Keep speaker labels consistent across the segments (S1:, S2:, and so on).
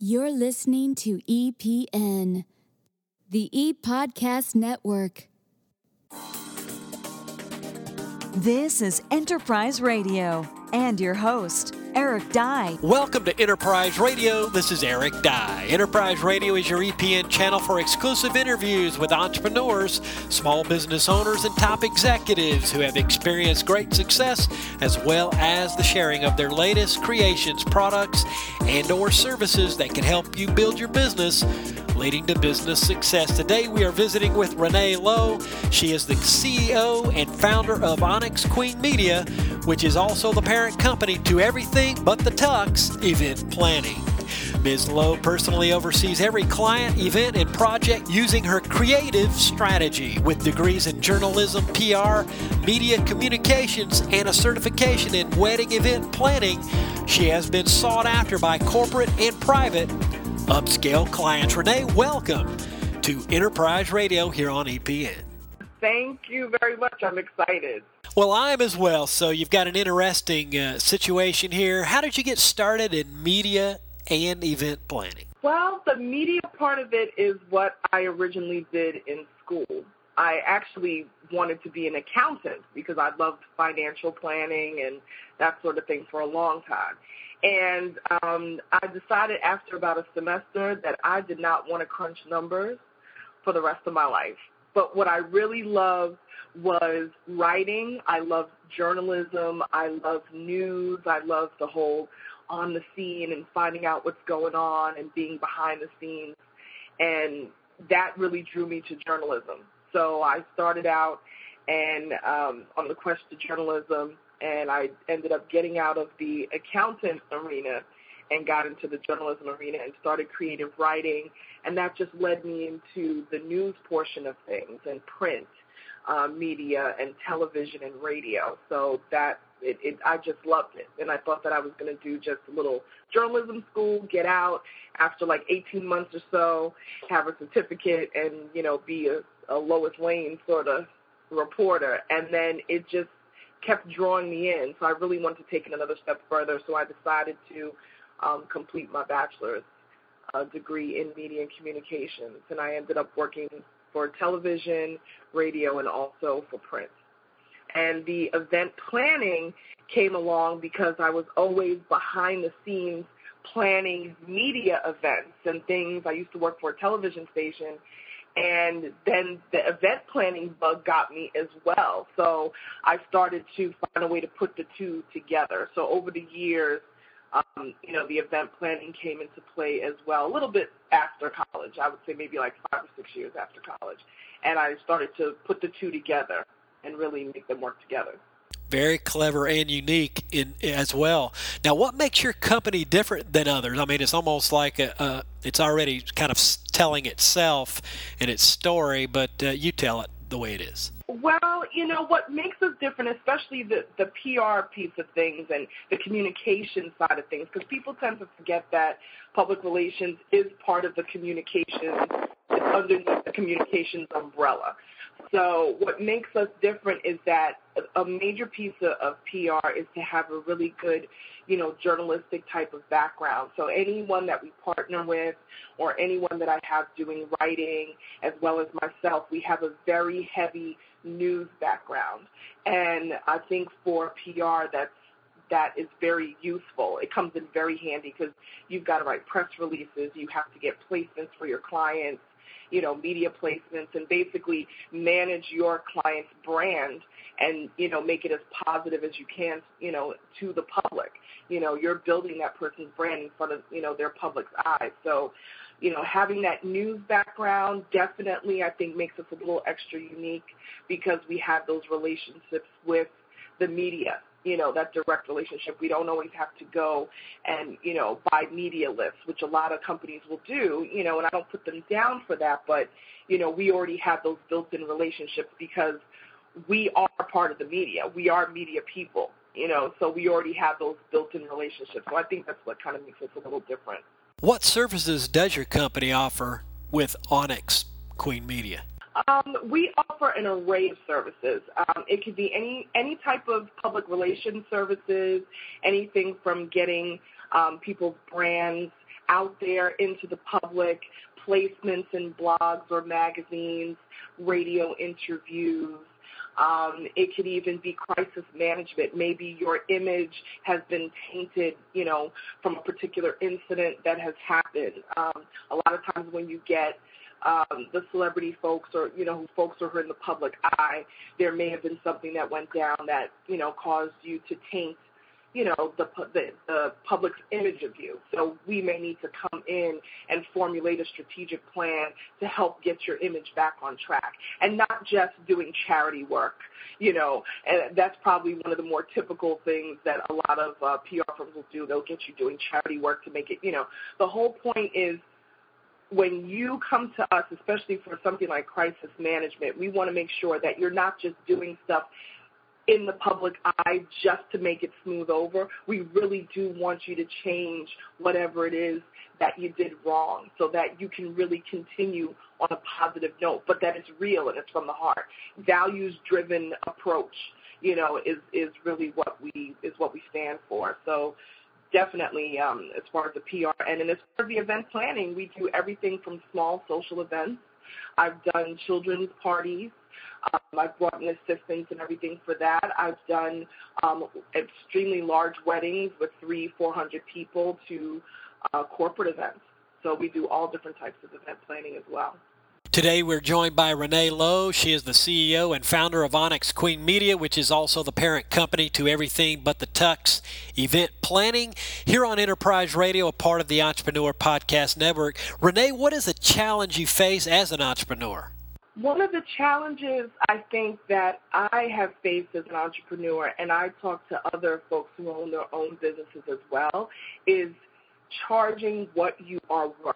S1: You're listening to EPN, the ePodcast Network.
S2: This is Enterprise Radio and your host, Eric Dye.
S3: Welcome to Enterprise Radio. This is Eric Dye. Enterprise Radio is your EPN channel for exclusive interviews with entrepreneurs, small business owners, and top executives who have experienced great success, as well as the sharing of their latest creations, products, and or services that can help you build your business, leading to business success. Today we are visiting with Renee Lowe. She is the CEO and founder of Onyx Queen Media, which is also the parent company to Everything But the Tux Event Planning. Ms. Lowe personally oversees every client, event, and project using her creative strategy. With degrees in journalism, PR, media communications, and a certification in wedding event planning, she has been sought after by corporate and private upscale clients. Renee, welcome to Enterprise Radio here on EPN.
S4: Thank you very much. I'm excited.
S3: Well, I am as well. So you've got an interesting situation here. How did you get started in media and event planning?
S4: Well, the media part of it is what I originally did in school. I actually wanted to be an accountant because I loved financial planning and that sort of thing for a long time. And I decided after about a semester that I did not want to crunch numbers for the rest of my life. But what I really loved was writing. I loved journalism. I loved news. I loved the whole on the scene and finding out what's going on and being behind the scenes. And that really drew me to journalism. So I started out and on the quest to journalism, and I ended up getting out of the accountant arena and got into the journalism arena and started creative writing, and that just led me into the news portion of things and print media and television and radio. So that I just loved it, and I thought that I was going to do just a little journalism school, get out after like 18 months or so, have a certificate, and be a Lois Lane sort of reporter, and then it just kept drawing me in. So I really wanted to take it another step further, so I decided to complete my bachelor's degree in media and communications, and I ended up working for television, radio, and also for print. And the event planning came along because I was always behind the scenes planning media events and things. I used to work for a television station, and then the event planning bug got me as well. So I started to find a way to put the two together. So over the years, the event planning came into play as well, a little bit after college. I would say maybe like 5 or 6 years after college. And I started to put the two together and really make them work together.
S3: Very clever and unique as well. Now, what makes your company different than others? I mean, it's almost like it's already kind of telling itself and its story, but you tell it the way it is.
S4: Well, what makes us different, especially the PR piece of things and the communication side of things, because people tend to forget that public relations is part of the communications, it's underneath the communications umbrella. So what makes us different is that a major piece of PR is to have a really good, journalistic type of background. So anyone that we partner with or anyone that I have doing writing, as well as myself, we have a very heavy news background. And I think for PR, that is very useful. It comes in very handy because you've got to write press releases, you have to get placements for your clients, media placements, and basically manage your client's brand and, make it as positive as you can, to the public. You're building that person's brand in front of, their public's eyes. So, having that news background definitely, I think, makes us a little extra unique because we have those relationships with the media. That direct relationship. We don't always have to go and, buy media lists, which a lot of companies will do, and I don't put them down for that, but, we already have those built-in relationships because we are part of the media. We are media people, so we already have those built-in relationships. So I think that's what kind of makes us a little different.
S3: What services does your company offer with Onyx Queen Media?
S4: We offer an array of services. It could be any type of public relations services, anything from getting people's brands out there into the public, placements in blogs or magazines, radio interviews. It could even be crisis management. Maybe your image has been tainted, from a particular incident that has happened. A lot of times when you get the celebrity folks or, folks who are in the public eye, there may have been something that went down that, caused you to taint, the public's image of you. So we may need to come in and formulate a strategic plan to help get your image back on track, and not just doing charity work, and that's probably one of the more typical things that a lot of PR firms will do. They'll get you doing charity work to make it, the whole point is when you come to us, especially for something like crisis management, we want to make sure that you're not just doing stuff in the public eye just to make it smooth over. We really do want you to change whatever it is that you did wrong so that you can really continue on a positive note, but that it's real and it's from the heart. Values-driven approach, is really what we stand for. So definitely, as far as the PR and as far as the event planning, we do everything from small social events. I've done children's parties. I've brought in assistants and everything for that. I've done extremely large weddings with 300-400 people to corporate events. So we do all different types of event planning as well.
S3: Today we're joined by Renee Lowe. She is the CEO and founder of Onyx Queen Media, which is also the parent company to Everything But the Tux Event Planning. Here on Enterprise Radio, a part of the Entrepreneur Podcast Network. Renee, what is a challenge you face as an entrepreneur?
S4: One of the challenges I think that I have faced as an entrepreneur, and I talk to other folks who own their own businesses as well, is charging what you are worth.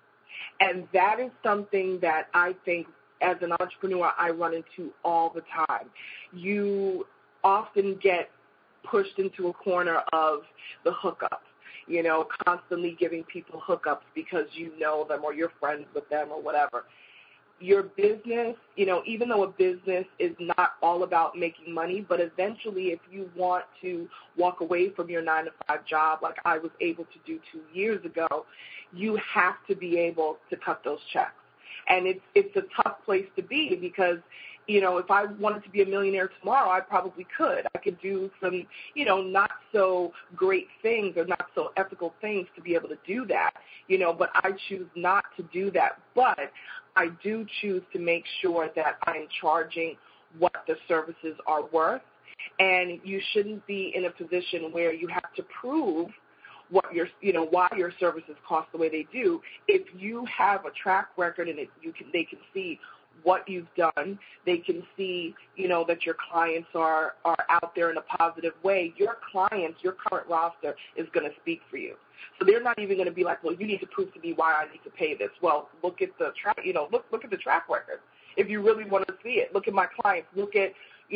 S4: And that is something that I think as an entrepreneur I run into all the time. You often get pushed into a corner of the hookup, constantly giving people hookups because you know them or you're friends with them or whatever. Your business, even though a business is not all about making money, but eventually if you want to walk away from your 9-to-5 job like I was able to do 2 years ago, you have to be able to cut those checks. And it's a tough place to be because, if I wanted to be a millionaire tomorrow, I probably could. I could do some, not so great things or not so ethical things to be able to do that, but I choose not to do that. But I do choose to make sure that I'm charging what the services are worth. And you shouldn't be in a position where you have to prove what your, why your services cost the way they do. If you have a track record and they can see what you've done, they can see, that your clients are out there in a positive way. Your clients, your current roster is going to speak for you. So they're not even going to be like, well, you need to prove to me why I need to pay this. Well, look at the track, look at the track record. If you really want to see it, look at my clients, look at,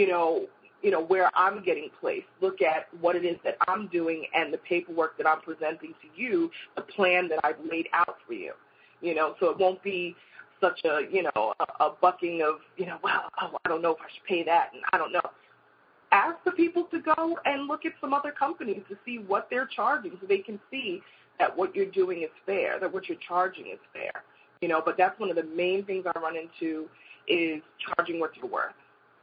S4: where I'm getting placed. Look at what it is that I'm doing and the paperwork that I'm presenting to you, the plan that I've laid out for you. So it won't be such a bucking of, I don't know if I should pay that, and I don't know. Ask the people to go and look at some other companies to see what they're charging so they can see that what you're doing is fair, that what you're charging is fair. But that's one of the main things I run into is charging what you're worth.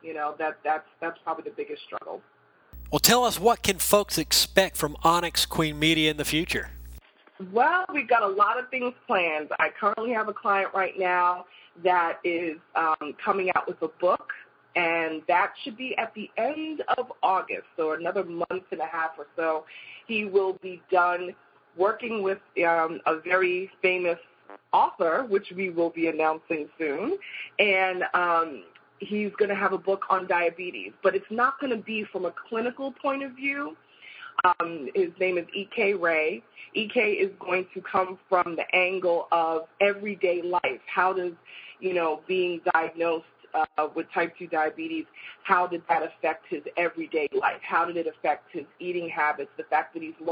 S4: That's probably the biggest struggle.
S3: Well, tell us, what can folks expect from Onyx Queen Media in the future?
S4: Well, we've got a lot of things planned. I currently have a client right now that is coming out with a book, and that should be at the end of August, so another month and a half or so. He will be done working with a very famous author, which we will be announcing soon, and he's going to have a book on diabetes, but it's not going to be from a clinical point of view. His name is E.K. Ray. E.K. is going to come from the angle of everyday life. How does, being diagnosed with type 2 diabetes, how did that affect his everyday life? How did it affect his eating habits, the fact that he's lost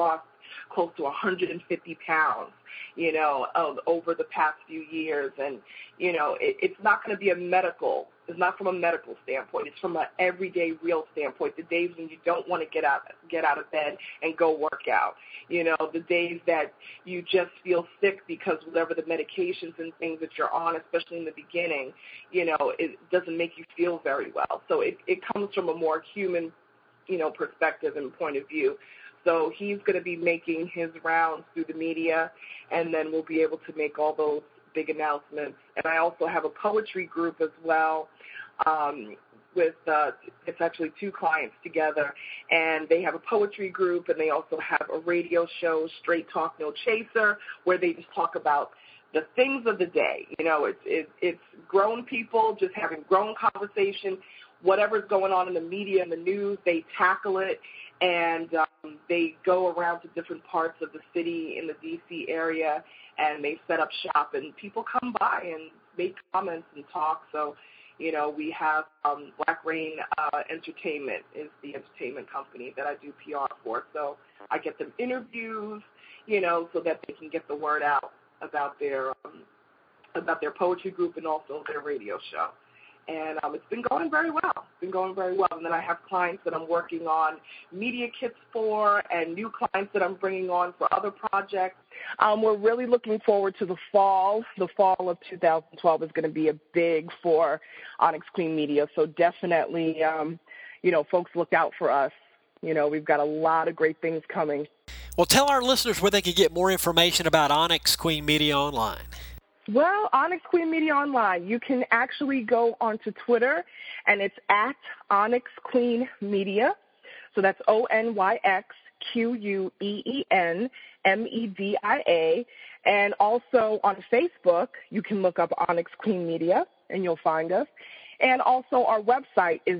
S4: close to 150 pounds, over the past few years. And, it's not going to be it's not from a medical standpoint. It's from an everyday real standpoint. The days when you don't want to get out of bed and go work out. The days that you just feel sick because whatever the medications and things that you're on, especially in the beginning, it doesn't make you feel very well. So it comes from a more human, perspective and point of view. So he's going to be making his rounds through the media, and then we'll be able to make all those big announcements. And I also have a poetry group as well with it's actually two clients together, and they have a poetry group, and they also have a radio show, Straight Talk No Chaser, where they just talk about the things of the day. It's grown people just having grown conversation. Whatever's going on in the media and the news, they tackle it, and they go around to different parts of the city in the D.C. area, and they set up shop, and people come by and make comments and talk. So, we have Black Rain Entertainment is the entertainment company that I do PR for. So I get them interviews, so that they can get the word out about their poetry group and also their radio show. And it's been going very well. And then I have clients that I'm working on media kits for, and new clients that I'm bringing on for other projects. We're really looking forward to the fall. The fall of 2012 is going to be a big for Onyx Queen Media. So definitely, folks look out for us. We've got a lot of great things coming.
S3: Well, tell our listeners where they can get more information about Onyx Queen Media online.
S4: Well, Onyx Queen Media Online, you can actually go onto Twitter, and it's at Onyx Queen Media. So that's ONYXQUEENMEDIA. And also on Facebook, you can look up Onyx Queen Media, and you'll find us. And also our website is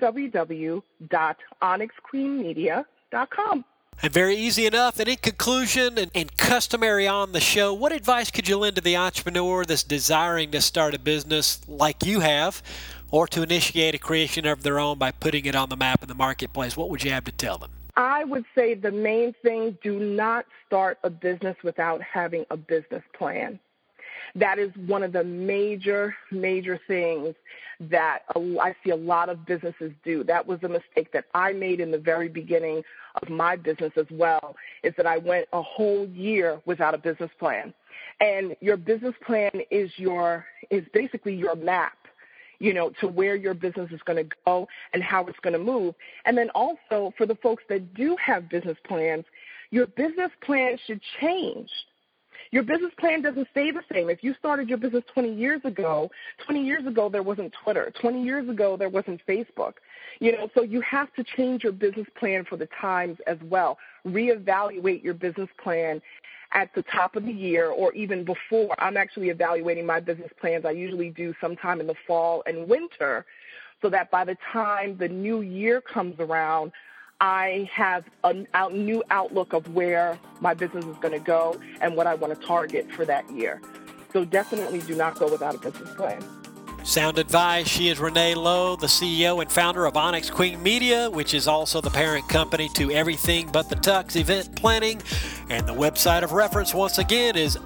S4: www.onyxqueenmedia.com.
S3: And very easy enough. And in conclusion, and customary on the show, what advice could you lend to the entrepreneur that's desiring to start a business like you have, or to initiate a creation of their own by putting it on the map in the marketplace? What would you have to tell them?
S4: I would say the main thing, do not start a business without having a business plan. That is one of the major things that I see a lot of businesses do. That was a mistake that I made in the very beginning of my business as well, is that I went a whole year without a business plan. And your business plan is basically your map, to where your business is going to go and how it's going to move. And then also for the folks that do have business plans, your business plan should change. Your business plan doesn't stay the same. If you started your business 20 years ago there wasn't Twitter. 20 years ago there wasn't Facebook. So you have to change your business plan for the times as well. Reevaluate your business plan at the top of the year or even before. I'm actually evaluating my business plans. I usually do sometime in the fall and winter, so that by the time the new year comes around, I have a new outlook of where my business is going to go and what I want to target for that year. So definitely do not go without a business plan.
S3: Sound advice. She is Renee Lowe, the CEO and founder of Onyx Queen Media, which is also the parent company to Everything But the Tux Event Planning. And the website of reference, once again, is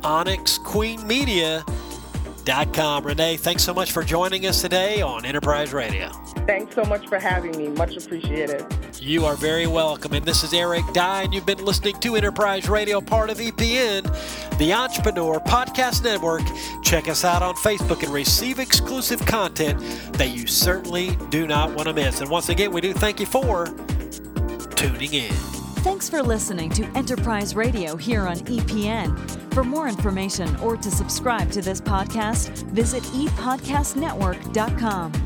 S3: onyxqueenmedia.com. Renee, thanks so much for joining us today on Enterprise Radio.
S4: Thanks so much for having me. Much appreciated.
S3: You are very welcome. And this is Eric Dye, and you've been listening to Enterprise Radio, part of EPN, the Entrepreneur Podcast Network. Check us out on Facebook and receive exclusive content that you certainly do not want to miss. And once again, we do thank you for tuning in.
S2: Thanks for listening to Enterprise Radio here on EPN. For more information or to subscribe to this podcast, visit epodcastnetwork.com.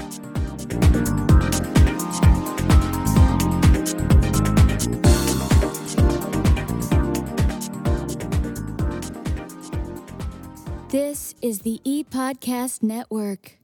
S1: This is the ePodcast Network.